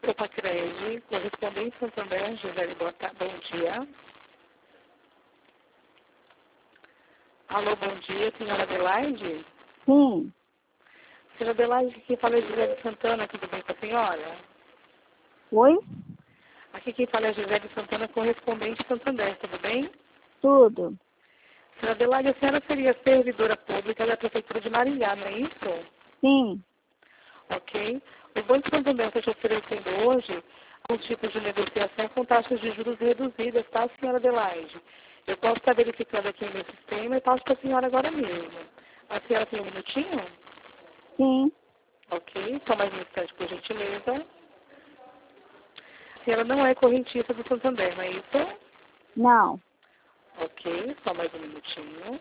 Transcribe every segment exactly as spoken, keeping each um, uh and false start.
Copacred, correspondente Santander, Gisele, boa tarde, bom dia. Alô, bom dia, senhora Adelaide? Sim. Senhora Adelaide, aqui quem fala é Gisele Santana, tudo bem com a senhora? Oi? Aqui quem fala é Gisele Santana, correspondente Santander, tudo bem? Tudo. Senhora Adelaide, a senhora seria servidora pública da Prefeitura de Maringá, não é isso? Sim. Ok. O Banco Santander está te oferecendo hoje alguns tipos de negociação com taxas de juros reduzidas, tá, senhora Adelaide? Eu posso estar verificando aqui no meu sistema e passo para a senhora agora mesmo. A senhora tem um minutinho? Sim. Ok. Só mais um instante, por gentileza. A senhora não é correntista do Santander, não é isso? Não. Ok. Só mais um minutinho.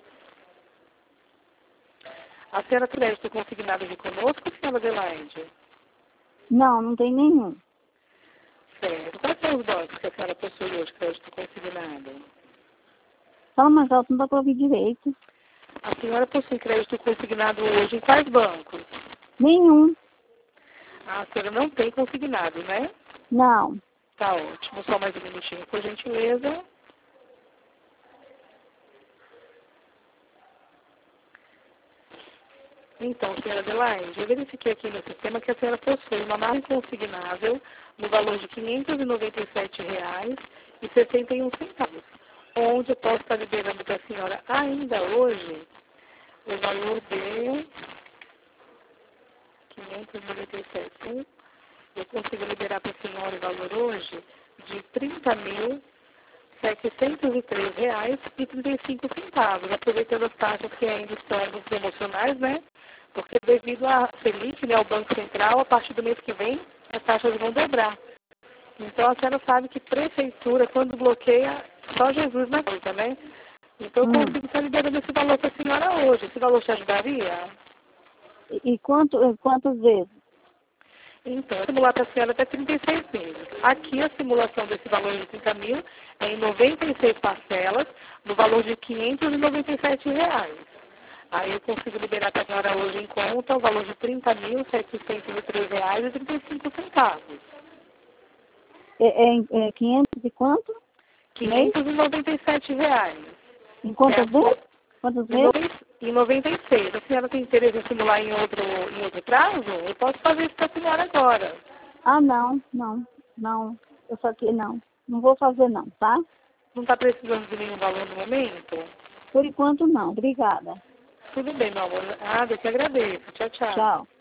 A senhora tem crédito consignado aqui conosco, senhora Adelaide? Não, não tem nenhum. Certo. Quais são os bancos que a senhora possui hoje, crédito consignado? Fala mais alto, não dá pra ouvir direito. A senhora possui crédito consignado hoje em quais bancos? Nenhum. A senhora não tem consignado, né? Não. Tá ótimo. Só mais um minutinho, por gentileza. Então, senhora Adelaide, eu verifiquei aqui no sistema que a senhora possui uma margem consignável no valor de quinhentos e noventa e sete reais e sessenta e um centavos, onde eu posso estar liberando para a senhora ainda hoje o valor de quinhentos e noventa e sete. Eu consigo liberar para a senhora o valor hoje de trinta mil setecentos e três reais e trinta e cinco centavos, aproveitando as taxas que ainda estão promocionais, né? Porque devido à Selic, né, ao Banco Central, a partir do mês que vem, as taxas vão dobrar. Então a senhora sabe que prefeitura, quando bloqueia, só Jesus na conta, né? Então eu Hum. consigo estar liberando esse valor para a senhora hoje. Esse valor te ajudaria? E, e quanto, e quantas vezes? Então, eu simular para a senhora até trinta e seis meses. Aqui a simulação desse valor de trinta mil é em noventa e seis parcelas, no valor de quinhentos e noventa e sete reais. Aí eu consigo liberar para a senhora hoje em conta o valor de trinta mil setecentos e três reais e trinta e cinco centavos. É, é, é quinhentos e quanto? Mês? quinhentos e noventa e sete reais. Em Que é quantas a sua, vezes? Quantas em vezes? noventa em noventa e seis. A senhora tem interesse em simular em outro, em outro prazo? Eu posso fazer isso para a senhora agora. Ah, não, não, não. Eu só que não. Não vou fazer não, tá? Não está precisando de nenhum valor no momento? Por enquanto não. Obrigada. Tudo bem, meu amor. Ah, eu que agradeço. Tchau, tchau. Tchau.